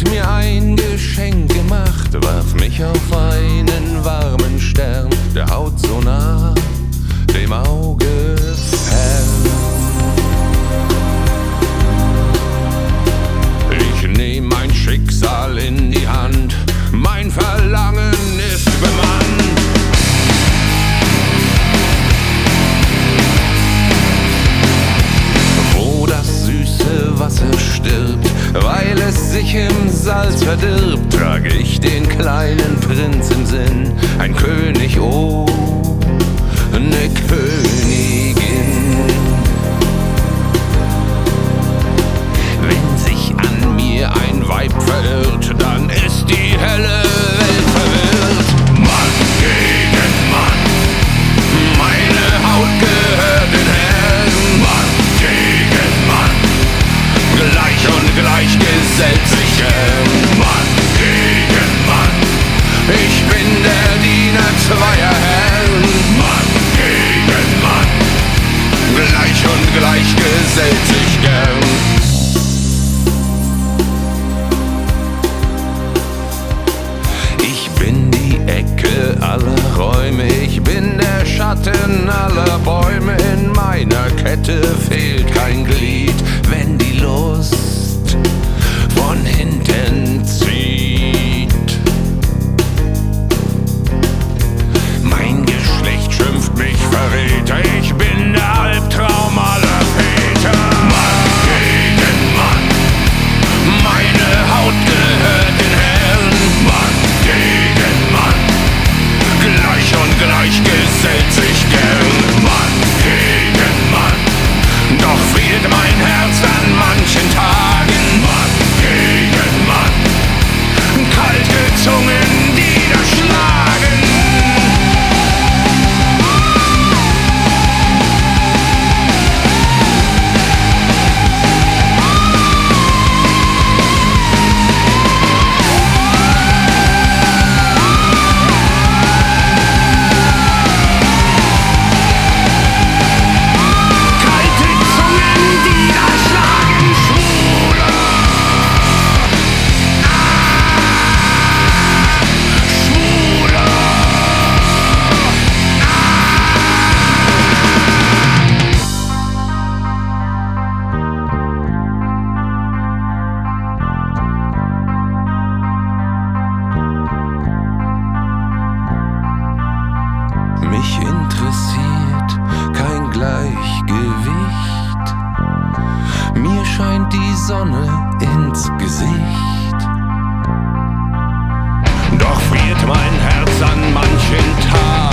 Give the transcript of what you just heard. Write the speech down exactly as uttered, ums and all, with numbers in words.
mir ein Geschenk gemacht, warf mich auf einen warmen Stern, der Haut so nah, dem Auge fern. Ich nehm mein Schicksal in die Hand, mein Verlangen ist bemannt. Wo das süße Wasser stirbt, weil es sich im Salz verdirbt, trage ich den kleinen Prinz im Sinn, ein König, oh, ne Königin. Wenn sich an mir ein Weib verirrt, dann ist die helle Welt verwirrt. Mann gegen Mann, meine Haut gehört den Herren. Mann gegen Mann, gleich und gleich gesellt sich gern. Mann gegen Mann, ich bin der Diener zweier Herren. Mann gegen Mann, gleich und gleich gesellt sich gern. Ich bin die Ecke aller Räume, ich bin der Schatten aller Bäume. In meiner Kette fehlt kein Glied, wenn die Lust von hinten zieht. Mein Geschlecht schimpft mich Verräter, ich bin der Albtraum aller Väter. Mann gegen Mann, meine Haut gehört den Herren. Mann gegen Mann, gleich und gleich gesellt sich gern. Mann gegen Mann, doch fehlt mein Herz an manchen Tagen. Mann gegen Mann, kalte Zungen, die da schlagen. Mich interessiert kein Gleichgewicht, mir scheint die Sonne ins Gesicht. Doch friert mein Herz an manchen Tagen.